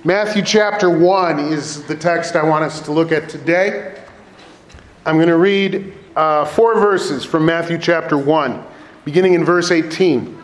Matthew chapter 1 is the text I want us to look at today. I'm going to read 4 verses from Matthew chapter 1, beginning in verse 18.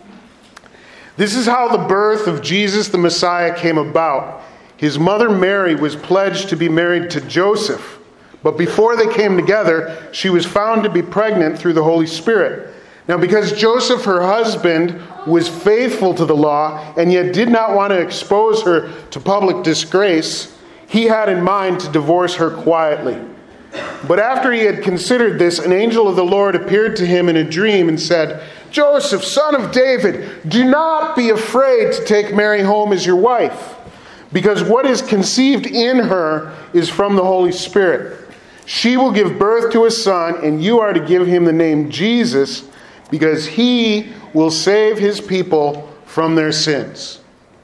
This is how the birth of Jesus the Messiah came about. His mother Mary was pledged to be married to Joseph, but before they came together, she was found to be pregnant through the Holy Spirit. Now, because Joseph, her husband, was faithful to the law and yet did not want to expose her to public disgrace, he had in mind to divorce her quietly. But after he had considered this, an angel of the Lord appeared to him in a dream and said, "Joseph, son of David, do not be afraid to take Mary home as your wife, because what is conceived in her is from the Holy Spirit. She will give birth to a son, and you are to give him the name Jesus, because he will save his people from their sins."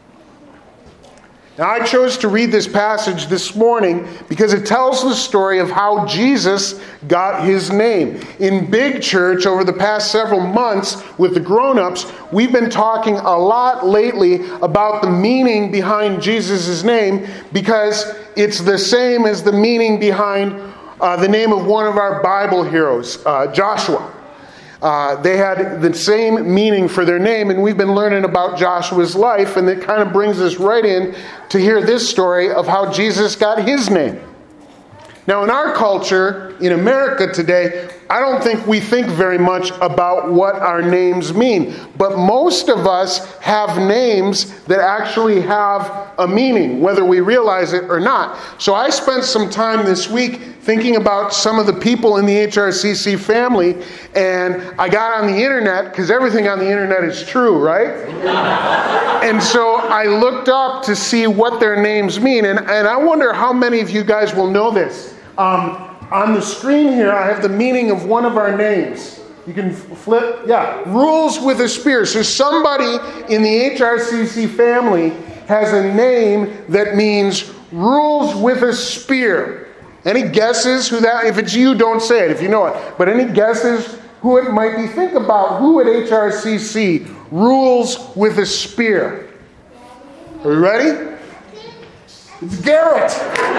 Now, I chose to read this passage this morning because it tells the story of how Jesus got his name. In Big Church, over the past several months with the grown-ups, we've been talking a lot lately about the meaning behind Jesus' name, because it's the same as the meaning behind the name of one of our Bible heroes, Joshua. They had the same meaning for their name, and we've been learning about Joshua's life, and it kind of brings us right in to hear this story of how Jesus got his name. Now, in our culture, in America today, I don't think we think very much about what our names mean. But most of us have names that actually have a meaning, whether we realize it or not. So I spent some time this week thinking about some of the people in the HRCC family, and I got on the internet, because everything on the internet is true, right? And so I looked up to see what their names mean, and I wonder how many of you guys will know this. On the screen here, I have the meaning of one of our names. You can flip. Yeah, rules with a spear. So somebody in the HRCC family has a name that means rules with a spear. Any guesses who that? If it's you, don't say it if you know it. But any guesses who it might be? Think about who at HRCC rules with a spear. Are you ready? It's Garrett.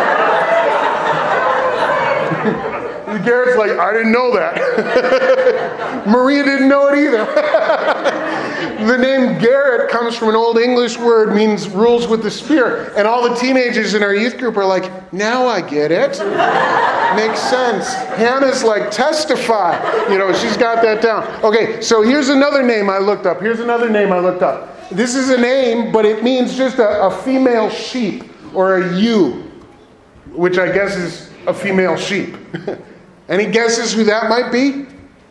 Garrett's like, I didn't know that. Maria didn't know it either. The name Garrett comes from an Old English word, means rules with the spear. And all the teenagers in our youth group are like, now I get it. Makes sense. Hannah's like, testify. She's got that down. Okay, so here's another name I looked up. This is a name, but it means just a female sheep, or a ewe, which I guess is a female sheep. Any guesses who that might be?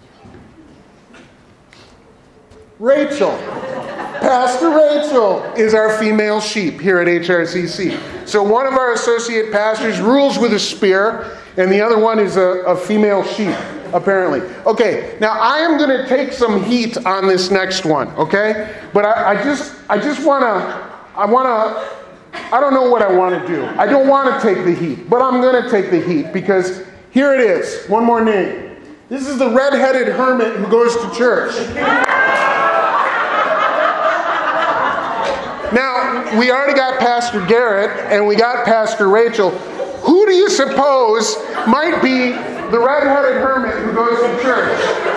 Rachel. Pastor Rachel is our female sheep here at HRCC. So one of our associate pastors rules with a spear, and the other one is a female sheep, apparently. Okay, now I am going to take some heat on this next one, okay? But I just want to, I don't know what I want to do. I don't want to take the heat, but I'm going to take the heat, because here it is. One more name. This is the red-headed hermit who goes to church. Now, we already got Pastor Garrett and we got Pastor Rachel. Who do you suppose might be the red-headed hermit who goes to church?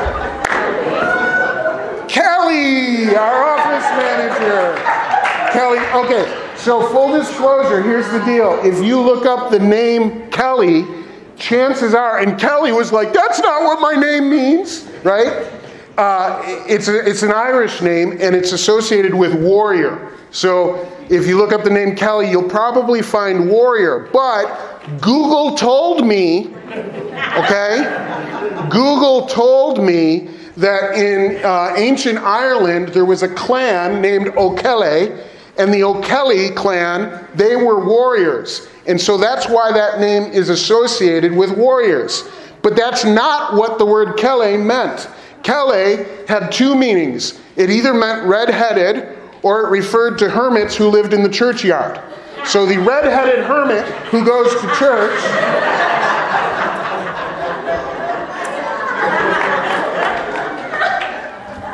Kelly, our office manager. Kelly, okay. So full disclosure, here's the deal. If you look up the name Kelly, chances are, and Kelly was like, that's not what my name means, right? It's an Irish name, and it's associated with warrior. So if you look up the name Kelly, you'll probably find warrior. But Google told me, okay? Google told me that in ancient Ireland, there was a clan named O'Kelly, and the O'Kelly clan, they were warriors. And so that's why that name is associated with warriors. But that's not what the word Kelly meant. Kelly had two meanings. It either meant red-headed, or it referred to hermits who lived in the churchyard. So the red-headed hermit who goes to church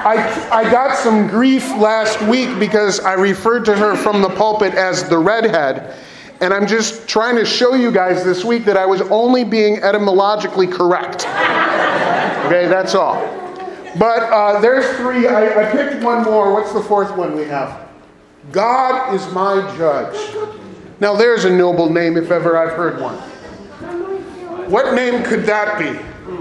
I got some grief last week because I referred to her from the pulpit as the redhead. And I'm just trying to show you guys this week that I was only being etymologically correct. Okay, that's all. But there's three. I picked one more. What's the fourth one we have? God is my judge. Now there's a noble name if ever I've heard one. What name could that be?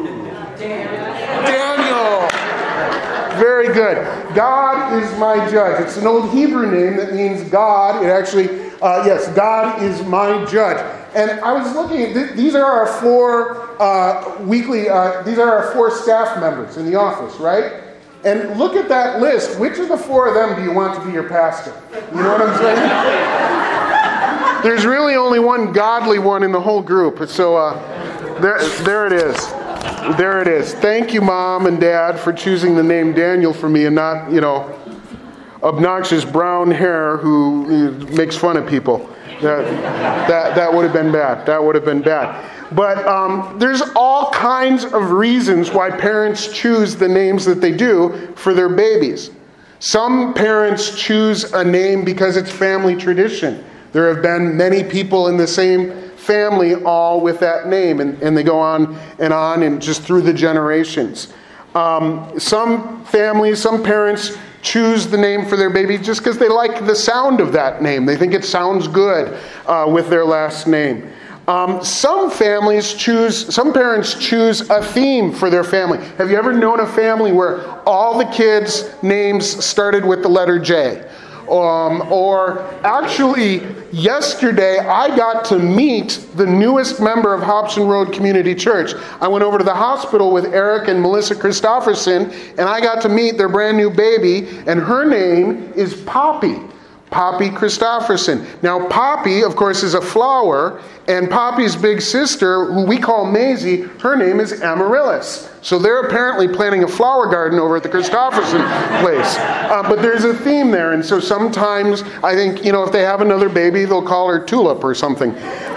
Daniel. Very good. God is my judge. It's an old Hebrew name that means God. It actually, yes, God is my judge. And I was looking at these are our four these are our four staff members in the office, right? And look at that list. Which of the four of them do you want to be your pastor? You know what I'm saying? There's really only one godly one in the whole group. So there it is. There it is. Thank you, Mom and Dad, for choosing the name Daniel for me and not, obnoxious brown hair who makes fun of people. That would have been bad. That would have been bad. But there's all kinds of reasons why parents choose the names that they do for their babies. Some parents choose a name because it's family tradition. There have been many people in the same family all with that name, and they go on and just through the generations. Some families, some parents choose the name for their baby just because they like the sound of that name. They think it sounds good with their last name. Some parents choose a theme for their family. Have you ever known a family where all the kids' names started with the letter J? Or actually, yesterday, I got to meet the newest member of Hobson Road Community Church. I went over to the hospital with Eric and Melissa Christofferson, and I got to meet their brand new baby, and her name is Poppy. Poppy Christofferson. Now, Poppy, of course, is a flower, and Poppy's big sister, who we call Maisie, her name is Amaryllis. So they're apparently planting a flower garden over at the Christofferson place. But there's a theme there, and so sometimes I think, if they have another baby, they'll call her Tulip or something.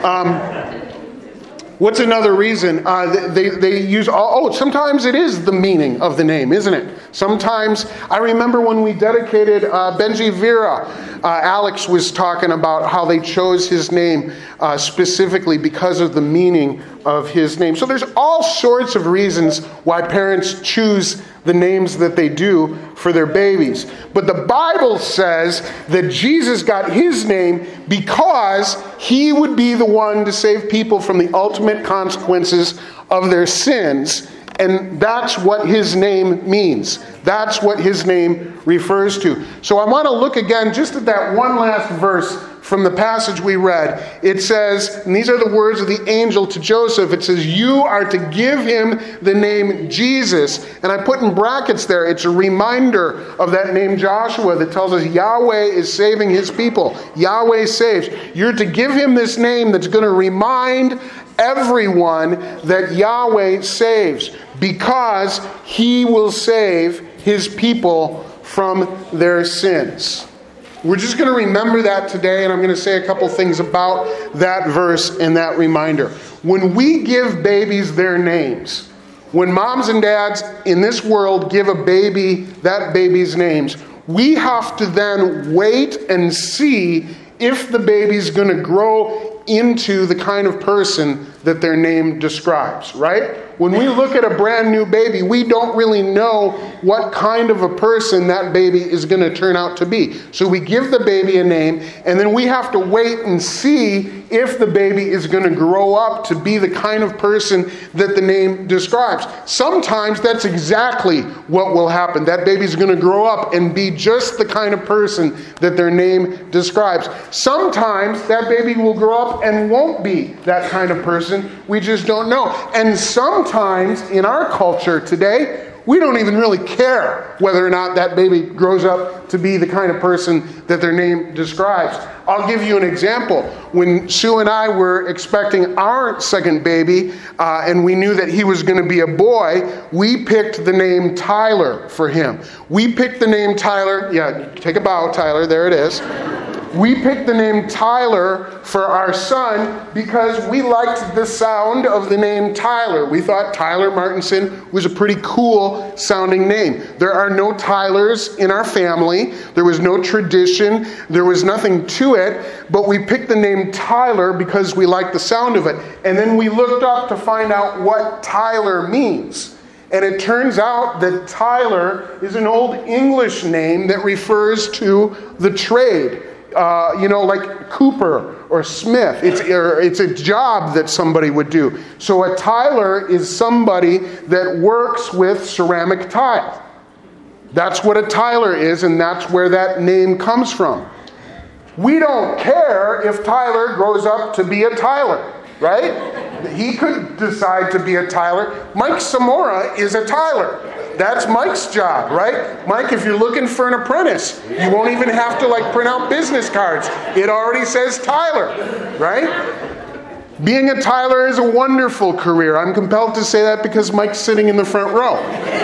What's another reason? They use, sometimes it is the meaning of the name, isn't it? Sometimes, I remember when we dedicated Benji Vera, Alex was talking about how they chose his name specifically because of the meaning of his name. So there's all sorts of reasons why parents choose the names that they do for their babies. But the Bible says that Jesus got his name because he would be the one to save people from the ultimate consequences of their sins. And that's what his name means. That's what his name refers to. So I want to look again just at that one last verse from the passage we read. It says, and these are the words of the angel to Joseph, it says, you are to give him the name Jesus. And I put in brackets there, it's a reminder of that name Joshua that tells us Yahweh is saving his people. Yahweh saves. You're to give him this name that's going to remind everyone that Yahweh saves, because he will save his people from their sins. We're just going to remember that today, and I'm going to say a couple things about that verse and that reminder. When we give babies their names, when moms and dads in this world give a baby that baby's names, we have to then wait and see if the baby's going to grow into the kind of person that their name describes, right? When we look at a brand new baby, we don't really know what kind of a person that baby is going to turn out to be. So we give the baby a name, and then we have to wait and see if the baby is going to grow up to be the kind of person that the name describes. Sometimes that's exactly what will happen. That baby's going to grow up and be just the kind of person that their name describes. Sometimes that baby will grow up and won't be that kind of person. We just don't know. And sometimes in our culture today, we don't even really care whether or not that baby grows up to be the kind of person that their name describes. I'll give you an example. When Sue and I were expecting our second baby, and we knew that he was going to be a boy, we picked the name Tyler for him. We picked the name Tyler. Yeah, take a bow, Tyler. There it is. We picked the name Tyler for our son because we liked the sound of the name Tyler. We thought Tyler Martinson was a pretty cool sounding name. There are no Tylers in our family. There was no tradition. There was nothing to it. But we picked the name Tyler because we liked the sound of it. And then we looked up to find out what Tyler means. And it turns out that Tyler is an Old English name that refers to the trade. Like Cooper or Smith. It's a job that somebody would do. So a tiler is somebody that works with ceramic tile. That's what a tiler is, and that's where that name comes from. We don't care if Tyler grows up to be a tiler, right? He could decide to be a tiler. Mike Samora is a tiler. That's Mike's job, right? Mike, if you're looking for an apprentice, you won't even have to print out business cards. It already says Tyler, right? Being a tiler is a wonderful career. I'm compelled to say that because Mike's sitting in the front row.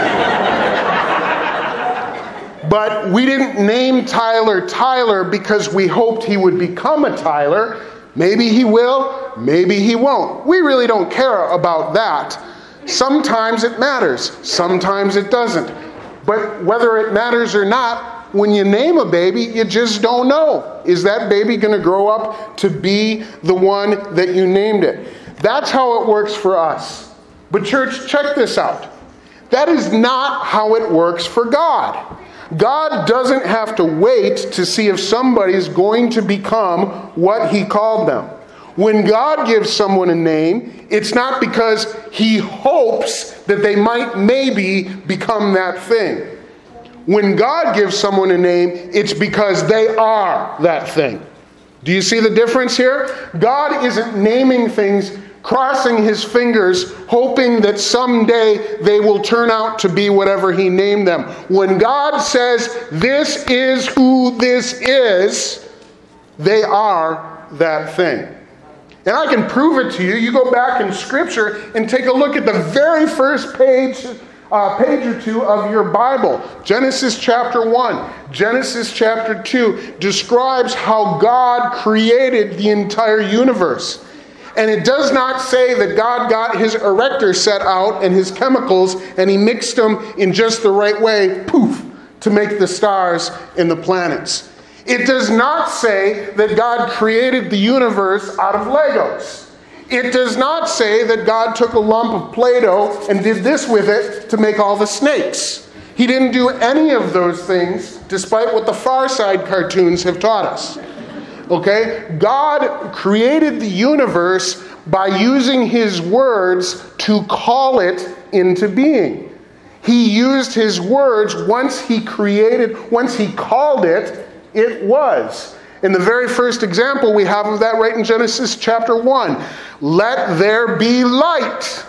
But we didn't name Tyler Tyler because we hoped he would become a tiler. Maybe he will, maybe he won't. We really don't care about that. Sometimes it matters, sometimes it doesn't. But whether it matters or not, when you name a baby, you just don't know. Is that baby going to grow up to be the one that you named it? That's how it works for us. But church, check this out. That is not how it works for God. God doesn't have to wait to see if somebody's going to become what he called them. When God gives someone a name, it's not because he hopes that they might maybe become that thing. When God gives someone a name, it's because they are that thing. Do you see the difference here? God isn't naming things, crossing his fingers, hoping that someday they will turn out to be whatever he named them. When God says, this is who this is, they are that thing. And I can prove it to you. You go back in Scripture and take a look at the very first page or two of your Bible. Genesis chapter 1, Genesis chapter 2 describes how God created the entire universe. And it does not say that God got his erector set out and his chemicals and he mixed them in just the right way, poof, to make the stars and the planets. It does not say that God created the universe out of Legos. It does not say that God took a lump of Play-Doh and did this with it to make all the snakes. He didn't do any of those things, despite what the Far Side cartoons have taught us. Okay? God created the universe by using his words to call it into being. He used his words once he called it, it was. In the very first example we have of that right in Genesis chapter 1. Let there be light.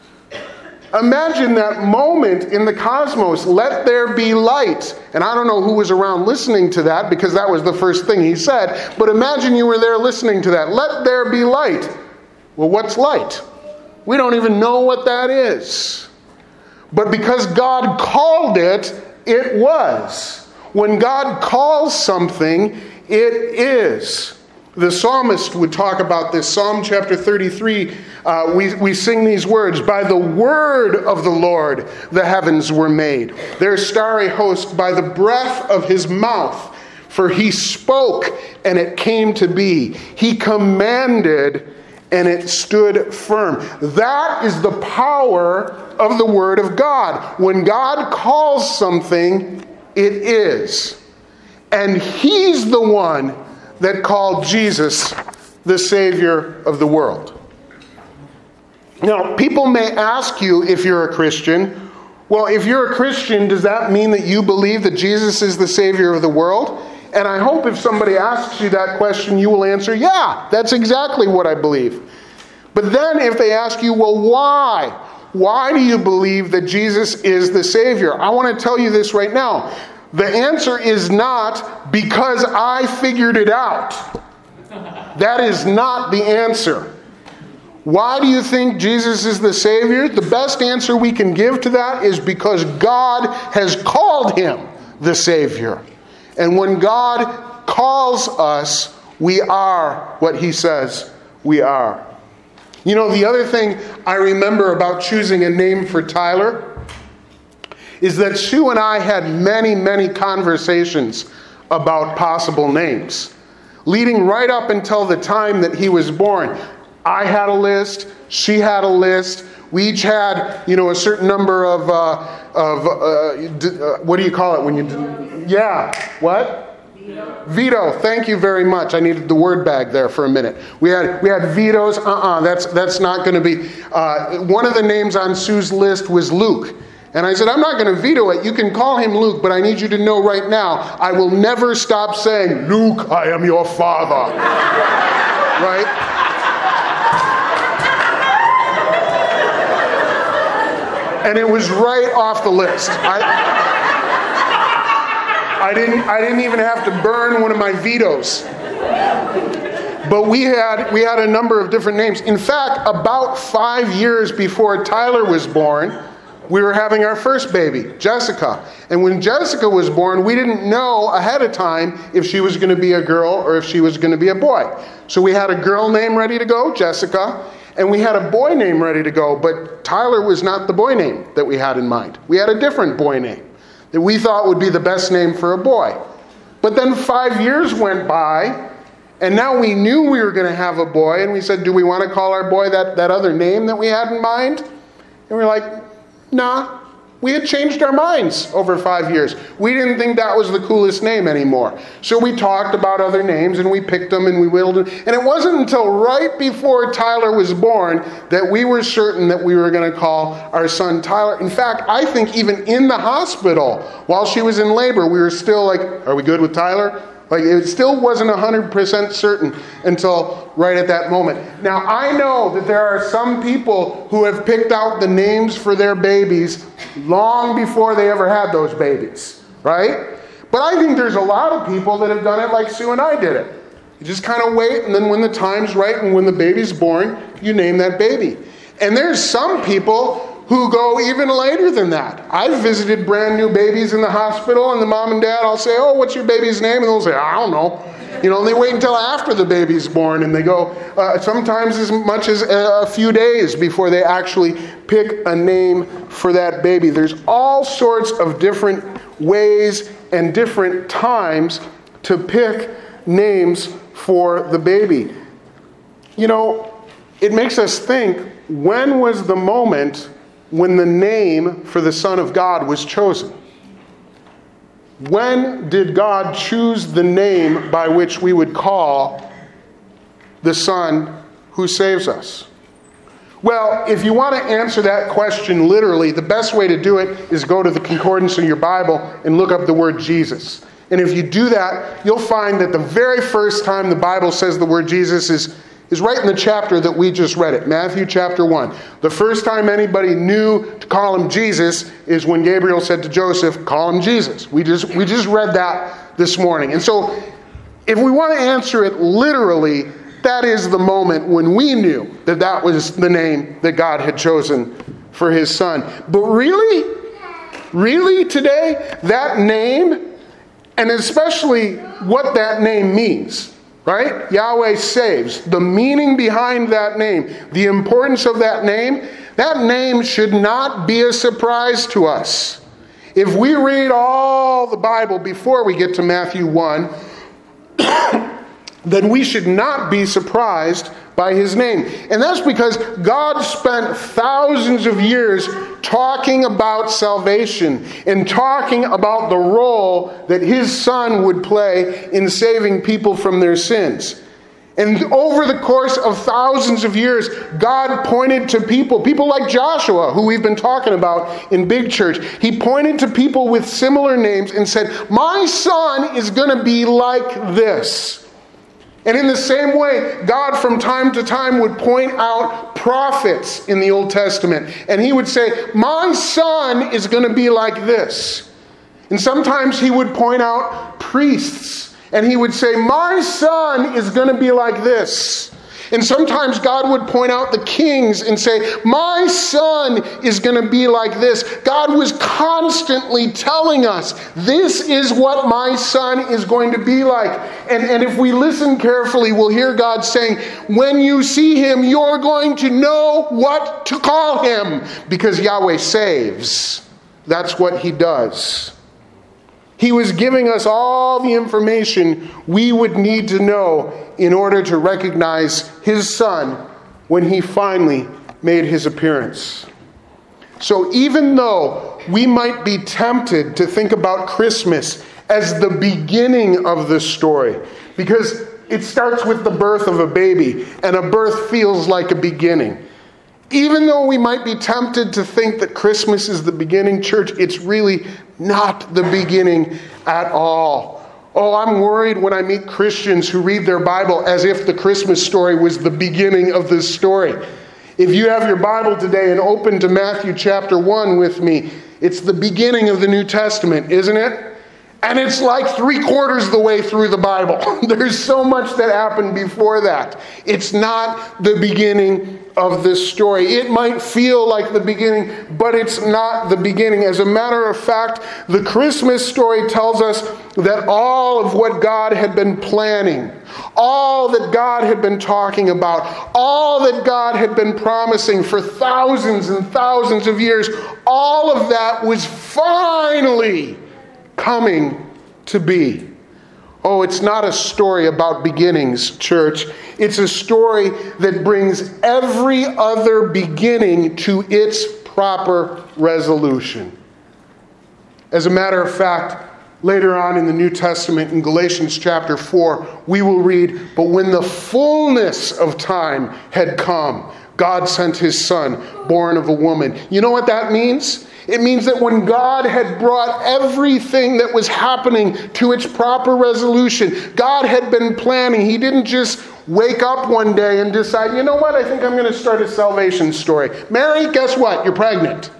Imagine that moment in the cosmos. Let there be light. And I don't know who was around listening to that because that was the first thing he said. But imagine you were there listening to that. Let there be light. Well, what's light? We don't even know what that is. But because God called it, it was. When God calls something, it is. The psalmist would talk about this. Psalm chapter 33, we sing these words. By the word of the Lord the heavens were made, their starry host by the breath of his mouth. For he spoke, and it came to be. He commanded, and it stood firm. That is the power of the word of God. When God calls something, it is. And he's the one that called Jesus the Savior of the world. Now, people may ask you if you're a Christian, well, if you're a Christian, does that mean that you believe that Jesus is the Savior of the world? And I hope if somebody asks you that question, you will answer, yeah, that's exactly what I believe. But then if they ask you, well, why? Why do you believe that Jesus is the Savior? I want to tell you this right now. The answer is not because I figured it out. That is not the answer. Why do you think Jesus is the Savior? The best answer we can give to that is because God has called him the Savior. And when God calls us, we are what he says we are. You know, the other thing I remember about choosing a name for Tyler is that Sue and I had many, many conversations about possible names, leading right up until the time that he was born. I had a list, she had a list. We each had, a certain number of what do you call it when you... Yeah, what? Veto. Thank you very much. I needed the word bag there for a minute. We had vetoes. That's not going to be. One of the names on Sue's list was Luke. And I said, I'm not going to veto it. You can call him Luke, but I need you to know right now, I will never stop saying, Luke, I am your father. Right? And it was right off the list. I didn't even have to burn one of my vetoes. But we had a number of different names. In fact, about 5 years before Tyler was born, we were having our first baby, Jessica. And when Jessica was born, we didn't know ahead of time if she was going to be a girl or if she was going to be a boy. So we had a girl name ready to go, Jessica, and we had a boy name ready to go, but Tyler was not the boy name that we had in mind. We had a different boy name that we thought would be the best name for a boy. But then 5 years went by, and now we knew we were going to have a boy, and we said, do we want to call our boy that other name that we had in mind? And we're like, nah. We had changed our minds over 5 years. We didn't think that was the coolest name anymore. So we talked about other names, and we picked them, and we whittled them. And it wasn't until right before Tyler was born that we were certain that we were going to call our son Tyler. In fact, I think even in the hospital, while she was in labor, we were still like, are we good with Tyler? Like, it still wasn't 100% certain until right at that moment. Now, I know that there are some people who have picked out the names for their babies long before they ever had those babies, right? But I think there's a lot of people that have done it like Sue and I did it. You just kind of wait, and then when the time's right and when the baby's born, you name that baby. And there's some people who go even later than that. I've visited brand new babies in the hospital, and the mom and dad, I'll say, oh, what's your baby's name? And they'll say, I don't know. And they wait until after the baby's born, and they go sometimes as much as a few days before they actually pick a name for that baby. There's all sorts of different ways and different times to pick names for the baby. It makes us think, when was the moment when the name for the Son of God was chosen? When did God choose the name by which we would call the Son who saves us? Well, if you want to answer that question literally, the best way to do it is go to the concordance in your Bible and look up the word Jesus. And if you do that, you'll find that the very first time the Bible says the word Jesus is right in the chapter that we just read it, Matthew chapter 1. The first time anybody knew to call him Jesus is when Gabriel said to Joseph, call him Jesus. We just read that this morning. And so if we want to answer it literally, that is the moment when we knew that was the name that God had chosen for his Son. But really today, that name, and especially what that name means, right? Yahweh saves. The meaning behind that name, the importance of that name should not be a surprise to us. If we read all the Bible before we get to Matthew 1, then we should not be surprised by his name. And that's because God spent thousands of years talking about salvation and talking about the role that his Son would play in saving people from their sins. And over the course of thousands of years, God pointed to people like Joshua, who we've been talking about in Big Church. He pointed to people with similar names and said, my son is going to be like this. And in the same way, God from time to time would point out prophets in the Old Testament. And he would say, my son is going to be like this. And sometimes he would point out priests. And he would say, my son is going to be like this. And sometimes God would point out the kings and say, my son is going to be like this. God was constantly telling us, this is what my son is going to be like. And if we listen carefully, we'll hear God saying, when you see him, you're going to know what to call him, because Yahweh saves. That's what he does. He was giving us all the information we would need to know in order to recognize his son when he finally made his appearance. So even though we might be tempted to think about Christmas as the beginning of the story, because it starts with the birth of a baby, and a birth feels like a beginning. Even though we might be tempted to think that Christmas is the beginning, church, it's really not the beginning at all. Oh, I'm worried when I meet Christians who read their Bible as if the Christmas story was the beginning of this story. If you have your Bible today and open to Matthew chapter 1 with me, it's the beginning of the New Testament, isn't it? And it's like 3/4 of the way through the Bible. There's so much that happened before that. It's not the beginning of this story. It might feel like the beginning, but it's not the beginning. As a matter of fact, the Christmas story tells us that all of what God had been planning, all that God had been talking about, all that God had been promising for thousands and thousands of years, all of that was finally coming to be. Oh, it's not a story about beginnings, church. It's a story that brings every other beginning to its proper resolution. As a matter of fact, later on in the New Testament, in Galatians chapter 4, we will read, but when the fullness of time had come, God sent his son, born of a woman. You know what that means? It means that when God had brought everything that was happening to its proper resolution, God had been planning. He didn't just wake up one day and decide, you know what, I think I'm going to start a salvation story. Mary, guess what? You're pregnant.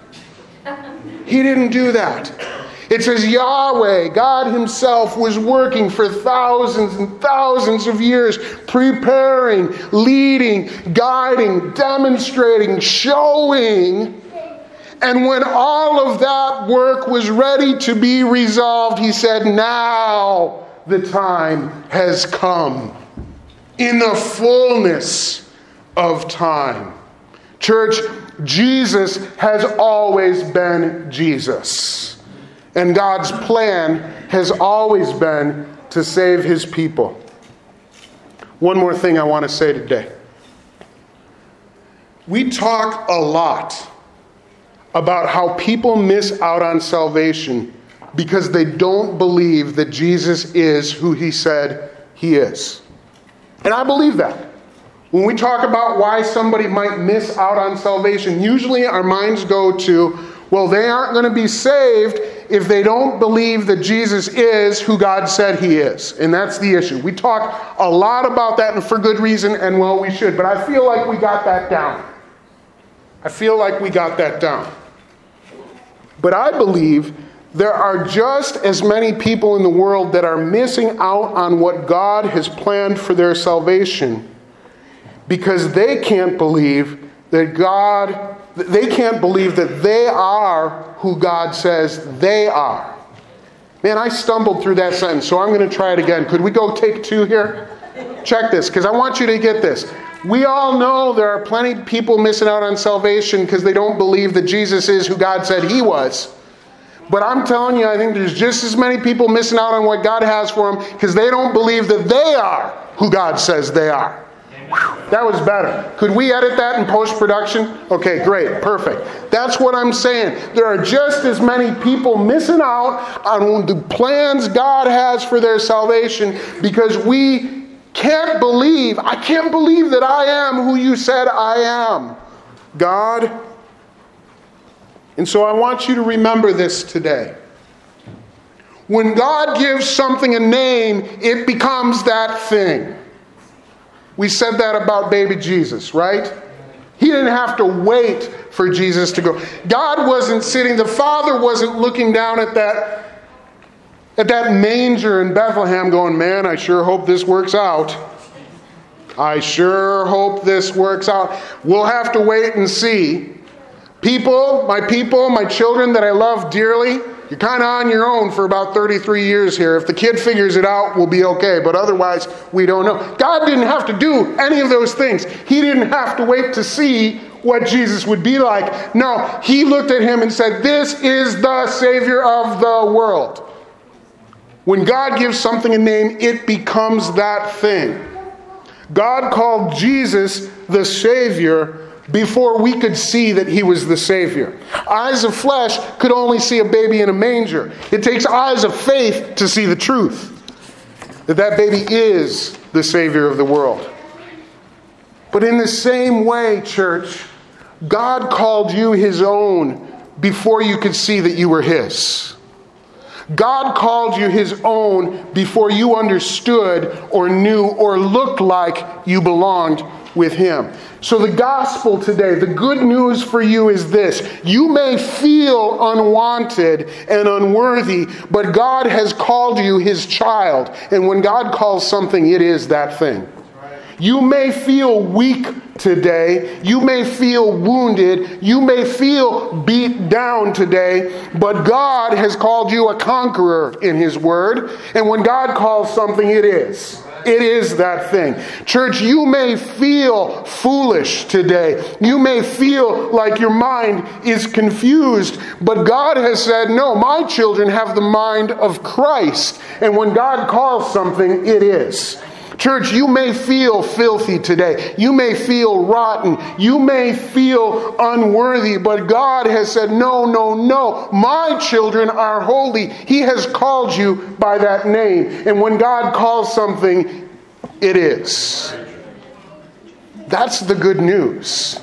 He didn't do that. It says Yahweh, God himself, was working for thousands and thousands of years, preparing, leading, guiding, demonstrating, showing. And when all of that work was ready to be resolved, he said, now the time has come. In the fullness of time. Church, Jesus has always been Jesus. And God's plan has always been to save his people. One more thing I want to say today. We talk a lot about how people miss out on salvation because they don't believe that Jesus is who he said he is. And I believe that. When we talk about why somebody might miss out on salvation, usually our minds go to, well, they aren't going to be saved if they don't believe that Jesus is who God said he is. And that's the issue. We talk a lot about that, and for good reason, and well, we should. But I feel like we got that down. But I believe there are just as many people in the world that are missing out on what God has planned for their salvation because they can't believe that they are who God says they are. Man, I stumbled through that sentence, so I'm going to try it again. Could we go take 2 here? Check this, because I want you to get this. We all know there are plenty of people missing out on salvation because they don't believe that Jesus is who God said he was. But I'm telling you, I think there's just as many people missing out on what God has for them because they don't believe that they are who God says they are. Whew, that was better. Could we edit that in post-production? Okay, great, perfect. That's what I'm saying. There are just as many people missing out on the plans God has for their salvation because we can't believe, I can't believe that I am who you said I am, God. And so I want you to remember this today. When God gives something a name, it becomes that thing. We said that about baby Jesus, right? He didn't have to wait for Jesus to go. God wasn't sitting, the Father wasn't looking down at that manger in Bethlehem going, man, I sure hope this works out. I sure hope this works out. We'll have to wait and see. People, my children that I love dearly, you're kind of on your own for about 33 years here. If the kid figures it out, we'll be okay. But otherwise, we don't know. God didn't have to do any of those things. He didn't have to wait to see what Jesus would be like. No, he looked at him and said, this is the Savior of the world. When God gives something a name, it becomes that thing. God called Jesus the Savior before we could see that he was the Savior. Eyes of flesh could only see a baby in a manger. It takes eyes of faith to see the truth, that baby is the Savior of the world. But in the same way, church, God called you his own before you could see that you were his. God called you his own before you understood or knew or looked like you belonged with him. So the gospel today, the good news for you is this. You may feel unwanted and unworthy, but God has called you his child. And when God calls something, it is that thing. You may feel weak today. You may feel wounded. You may feel beat down today. But God has called you a conqueror in his word. And when God calls something, it is. It is that thing. Church, you may feel foolish today. You may feel like your mind is confused. But God has said, no, my children have the mind of Christ. And when God calls something, it is. Church, you may feel filthy today. You may feel rotten. You may feel unworthy. But God has said, no, no, no. My children are holy. He has called you by that name. And when God calls something, it is. That's the good news.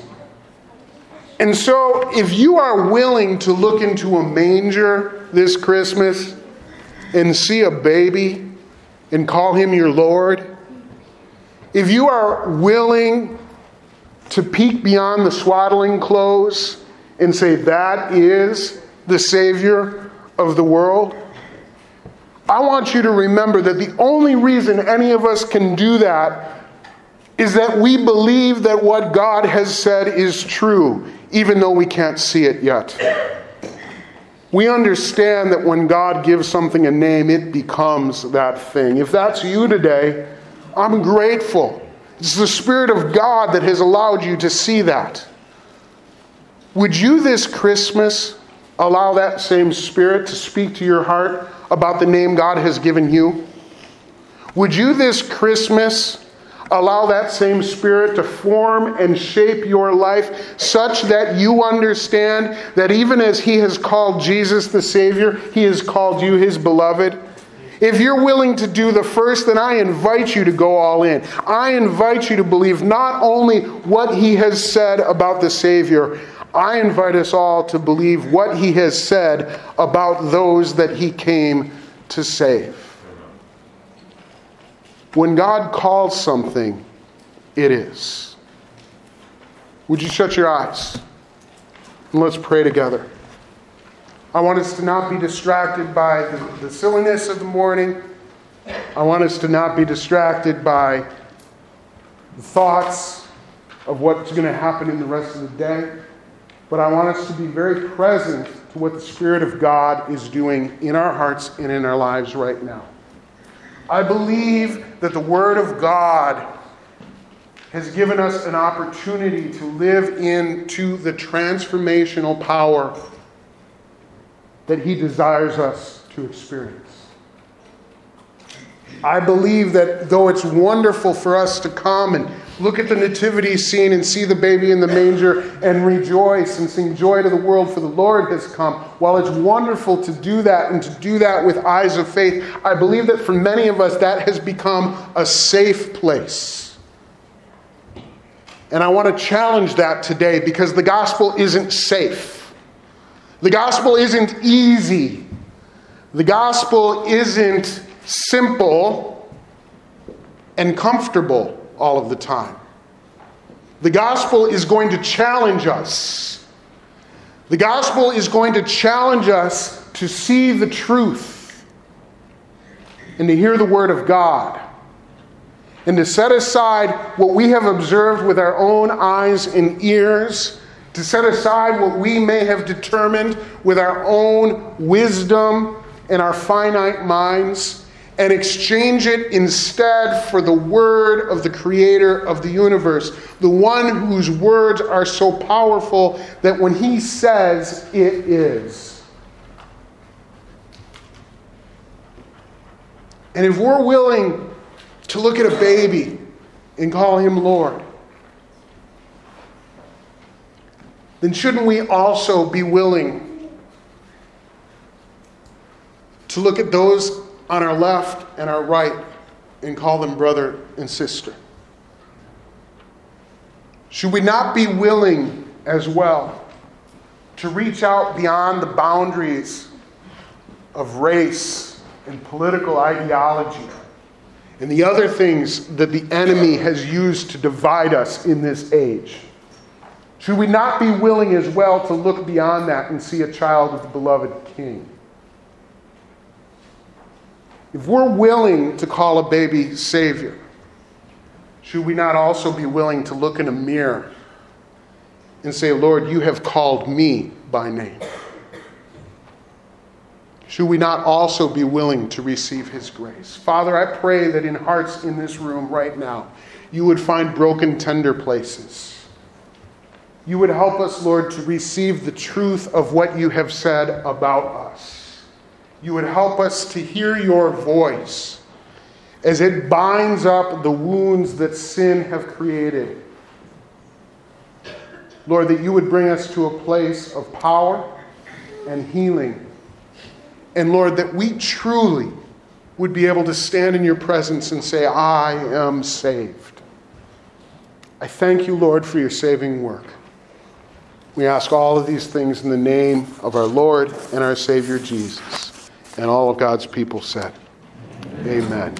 And so, if you are willing to look into a manger this Christmas and see a baby and call him your Lord, if you are willing to peek beyond the swaddling clothes and say that is the Savior of the world, I want you to remember that the only reason any of us can do that is that we believe that what God has said is true, even though we can't see it yet. We understand that when God gives something a name, it becomes that thing. If that's you today, I'm grateful. It's the Spirit of God that has allowed you to see that. Would you this Christmas allow that same Spirit to speak to your heart about the name God has given you? Would you this Christmas allow that same Spirit to form and shape your life such that you understand that even as he has called Jesus the Savior, he has called you his beloved? If you're willing to do the first, then I invite you to go all in. I invite you to believe not only what he has said about the Savior, I invite us all to believe what he has said about those that he came to save. When God calls something, it is. Would you shut your eyes? And let's pray together. I want us to not be distracted by the silliness of the morning. I want us to not be distracted by the thoughts of what's going to happen in the rest of the day. But I want us to be very present to what the Spirit of God is doing in our hearts and in our lives right now. I believe that the Word of God has given us an opportunity to live into the transformational power that he desires us to experience. I believe that though it's wonderful for us to come and look at the nativity scene and see the baby in the manger and rejoice and sing joy to the world for the Lord has come, while it's wonderful to do that and to do that with eyes of faith, I believe that for many of us that has become a safe place. And I want to challenge that today because the gospel isn't safe. The gospel isn't easy. The gospel isn't simple and comfortable all of the time. The gospel is going to challenge us. The gospel is going to challenge us to see the truth and to hear the word of God and to set aside what we have observed with our own eyes and ears, to set aside what we may have determined with our own wisdom and our finite minds, and exchange it instead for the word of the Creator of the universe, the one whose words are so powerful that when he says, it is. And if we're willing to look at a baby and call him Lord, then shouldn't we also be willing to look at those on our left and our right and call them brother and sister? Should we not be willing as well to reach out beyond the boundaries of race and political ideology and the other things that the enemy has used to divide us in this age? Should we not be willing as well to look beyond that and see a child of the beloved King? If we're willing to call a baby Savior, should we not also be willing to look in a mirror and say, Lord, you have called me by name? Should we not also be willing to receive his grace? Father, I pray that in hearts in this room right now, you would find broken, tender places. You would help us, Lord, to receive the truth of what you have said about us. You would help us to hear your voice as it binds up the wounds that sin have created. Lord, that you would bring us to a place of power and healing. And Lord, that we truly would be able to stand in your presence and say, I am saved. I thank you, Lord, for your saving work. We ask all of these things in the name of our Lord and our Savior Jesus. And all of God's people said, amen.